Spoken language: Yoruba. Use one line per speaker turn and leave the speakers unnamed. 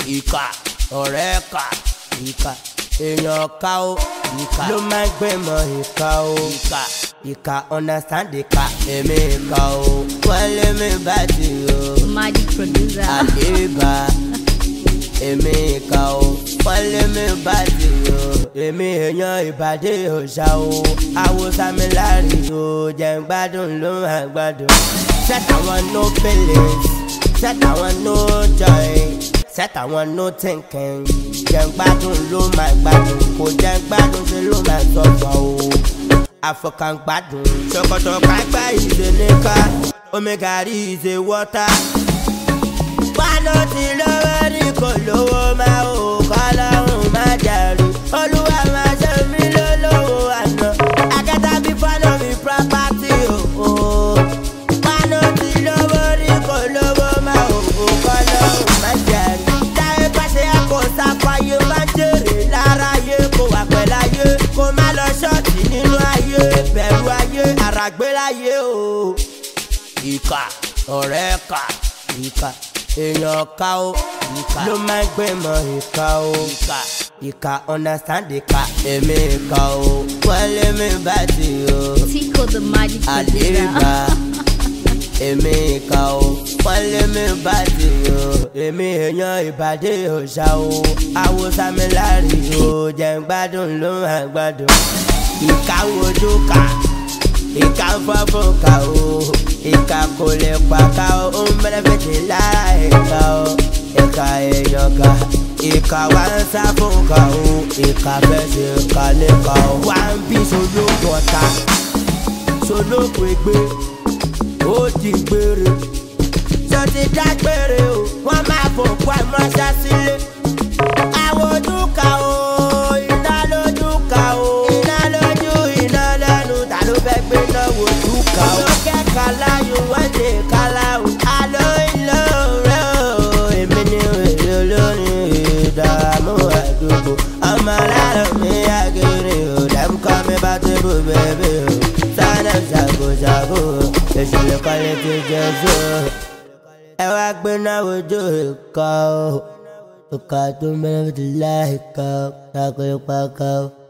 ìkà ọ̀rẹ́ kà ìkà èèyàn ká o ìkà ló máa ń gbẹ̀mọ̀ ìkà o ìkà understand ìkà èmi ìkà o wọ́n lé mi bá ti o
Magic producer
àdébà èmi ìkà o wọ́n lé mi bá ti o èmi èèyàn ìbàdí òòṣà o àwòsàn mi láàrin o jẹ́ ń gbádùn ló máa gbádùn set àwọn no feelings set àwọn no joy set àwọn no thinking jẹ́ ń gbádùn ló máa gbádùn kò jẹ́ ń gbádùn ṣe ló máa sọ̀gbọ̀ o àfọkàn gbádùn ṣòkòtò kágbá ìṣe níkà omi gàrí ìṣe wọ́tà pánà tí lọ́wọ́ ní kò lówó máa ò kọ́ lọ́rùn máa jẹ̀rù olúwa máa ṣe mí lólówó àná akẹ́tà bí fánà mi property o pánà tí lọ́wọ́ ní kò lówó máa ò kọ́ lọ́rùn máa jẹ̀rù táyé pàṣẹ kò sáfàyè máa jèrè lára ayé kò wà pẹ̀lú ayé kò má lọ ṣọ́ọ̀tì nínú ayé bẹ̀rù ayé àràgbé láyé o ìkà ọ̀rẹ́ kà ìkà èèyàn ká o ìkà ló máa ń gbẹ̀mọ̀ ìkà o ìkà understand ìkà èmi ìkà o wọ́n lé mi bá ti o
Tico the Magic
àdébà
producer
èmi ìkà o wọ́n lé mi bá ti o èmi èèyàn ìbàdí òòṣà o àwòsàn mi láàrin o jẹ́ ń gbádùn ló máa gbádùn ìkà wojú kà ìkà ń fọ́ fún kà o ìkà kò lè pa ká o ó ń bẹ̀rẹ̀ fèjì lára ìkà o ìkà èèyàn ká ìkà wá ń sá fún ká o ìkà fẹ́ ṣe ká lè ká o wá ń bí solókun ọ̀tá solókun ègbé ó di gbére tó ti dágbére o wọ́n máa fòkú àmọ́ṣá sílé àwọn ojú ká o iná lójú ká o iná lójú iná lẹ́nu ta ló fẹ́ gbé náà wojú ká o lókè kálá yóò wọ́n ṣe kálá o àlọ́ ìlọ rẹ̀ o èmi ni èrè olórin ìdààmú àdúgbò ọmọ aláàrọ̀ mi àgẹ̀rẹ̀ o dẹ́mukọ́ mi bá tébù bẹ́ẹ̀bẹ́ o sáná ṣàgòṣàgò ìṣẹ̀lẹ̀ kọ́lé ti jẹ́ so ẹ wá gbé náà wojú ìkọ́ o ìkà tó mẹ́rin ti láìka o ṣàkóso pa ká o.